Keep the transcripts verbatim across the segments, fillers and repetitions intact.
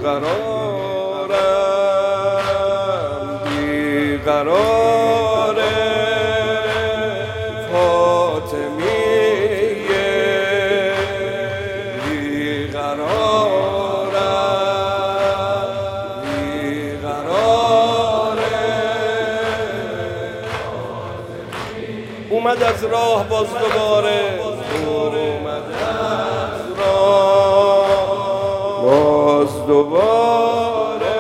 بیقرارم بیقراره فاطمیه بیقرارم بیقراره اومد از راه باز دوباره اومد از راه باز دوباره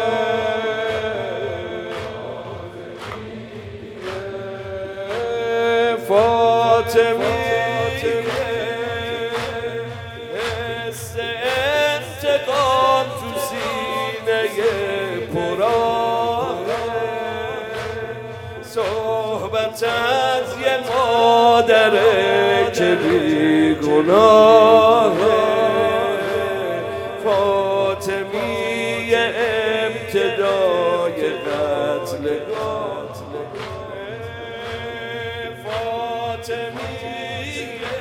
فاطمیه حس انتقام تو سینه پرآهه صحبت از یه مادره که بیگناهه فاطمیه ابتدای قتل فاطمیه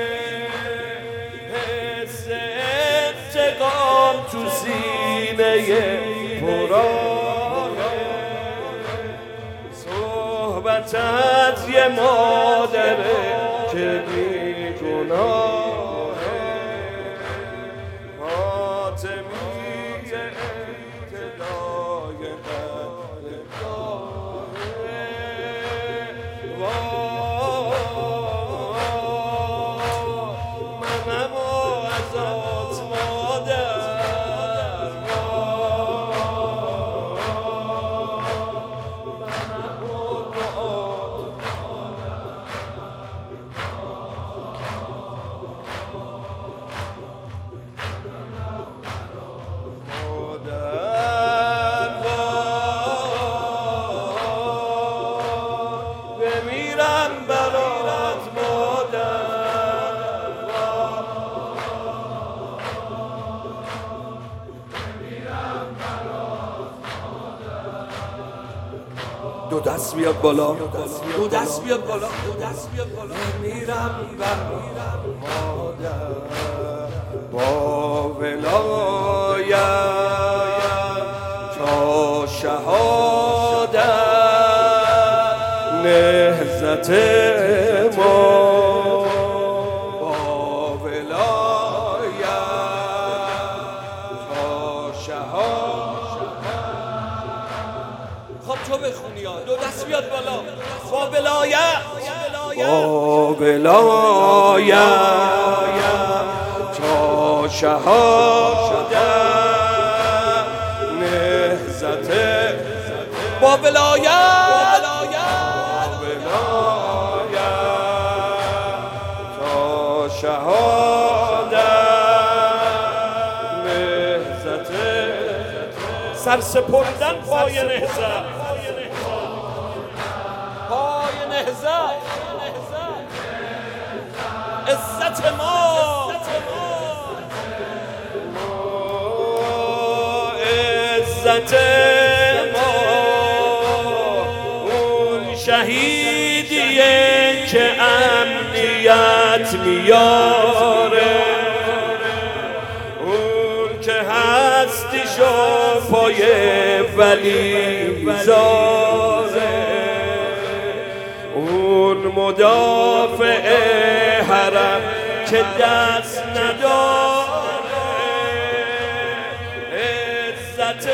حس انتقام تو سینه پرآهه صحبت از یه مادره که بیگناهه فاطمیه ابتدای قتلگاهه منم و ازات مادر دو دست بیاد بالا دو دست بیاد بالا دو دست بیاد بالا میرم بر مادر با ولایت تا شهادت نهضت ما با ولایت تا شهادت خب تو بخونی ها دو دست بیاد بالا با ولایت با ولایت تا شهادت نهضت با ولایت تا شهادت نهضت سر سپردن پای نهضت پای نهضت عزت ما عزت ما اون شهیدیه که امنیت میاره اون که هستیشو پای ولی میذاره اون مدافع حرم که دست نداره عزت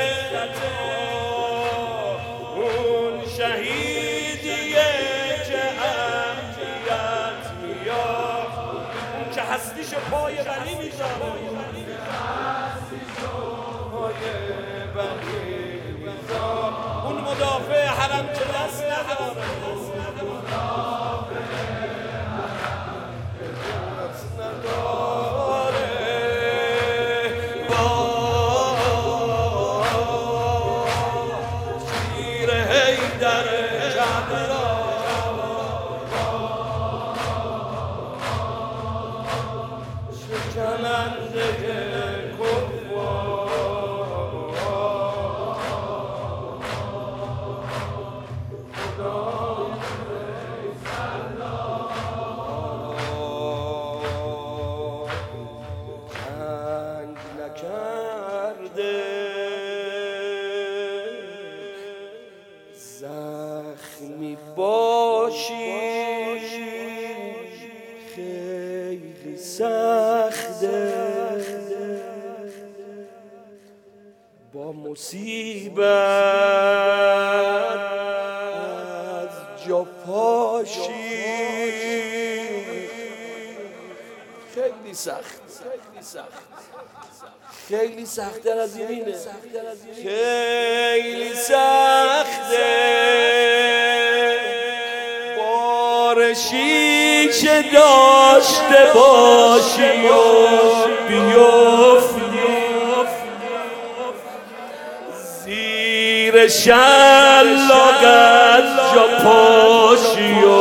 اون شهیدیه که امنیت میاد که هستیشو پای ولی میذاره اون مدافع حرم که دست نداره زخمی باشی خیلی سخته، با مصیبت از جا پاشی خیلی سخت، خیلی سخت، خیلی سخت‌تر از اینه، خیلی سخته بار شیشه داشته باشی و بیفتی زیر شلاق از جا پاشی و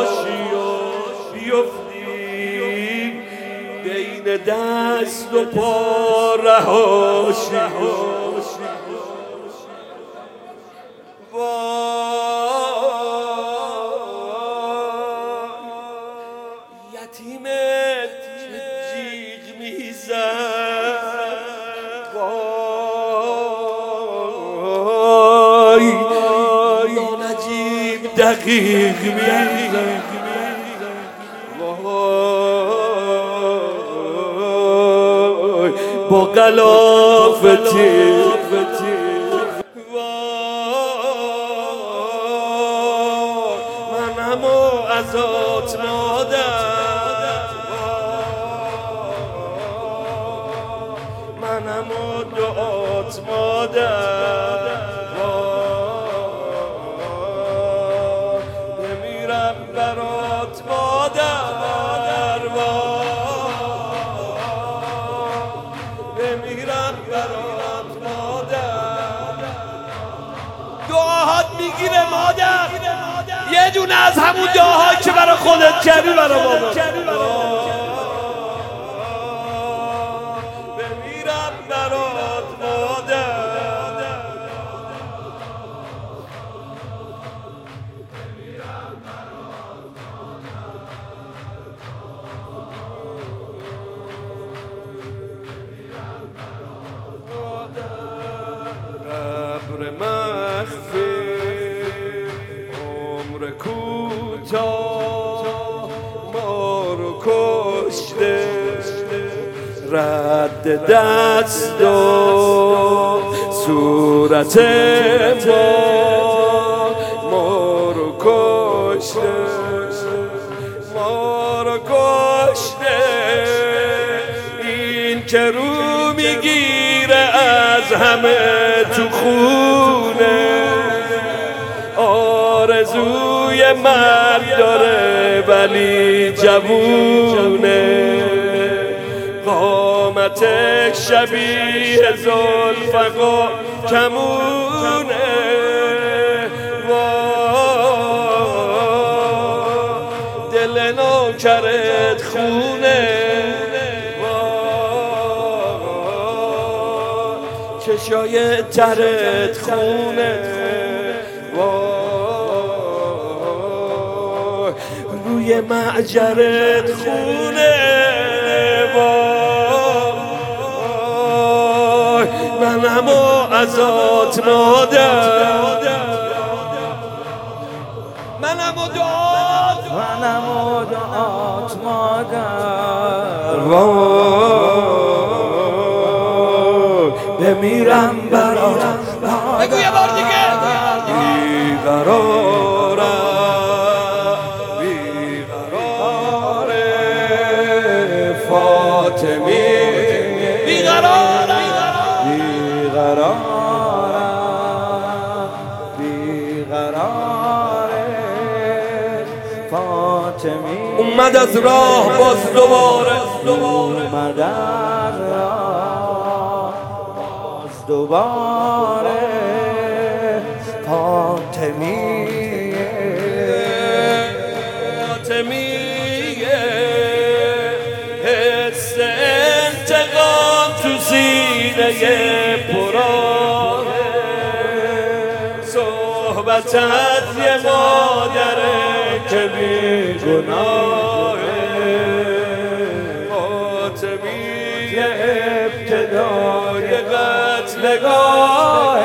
بیفتی بین دست و پا رهاشی یتیمت جیغ میزد، وای ناجیب دقیق میزد، وای با غلافتی منم ازات مادر، منم دعات مادر، بمیرم برات مادر، بمیرم برات مادر. دعاهات میگیره مادر، یه دونه از همون دعاهایی که برای خودت کردی برای بابا. بمیرم برات مادر، قبر مخفی عمر کوتاه ما رو کشته، رد دست و صورت ما ما رو کشته، ما رو کشته. این که رو میگیره از همه تو خونه، آرزوی مرگ داره ولی جوونه، قامتش شبیه زلفقا کمونه، دل نوکرت خونه، چشای ترت خونه، روی معجرت خونه، منم ازات مادر، منم دعات منم دعات مادر، بمیرم برات مادر. بگو یه بار دیگه. بیقرارم بیقراره فاطمی، بیقرارم بیقرارم بیقراره فاطمی. اومد از راه باز دوباره، اومد از راه باز دوباره فاطمیه، فاطمیه. حس انتقام تو سینه پرانه، صحبتت یه مادره که بی گناهه، فاطمیه ابتدای قتل نگاه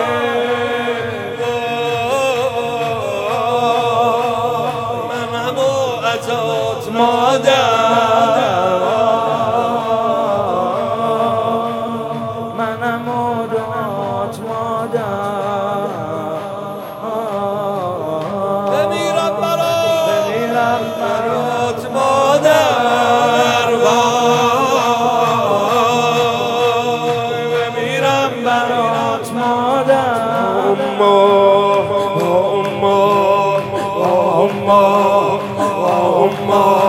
منم و ازات مادر منم و دات مادر بمیرم برات بمیرم برات مادر بمیرم برات مادر اما اما اما اما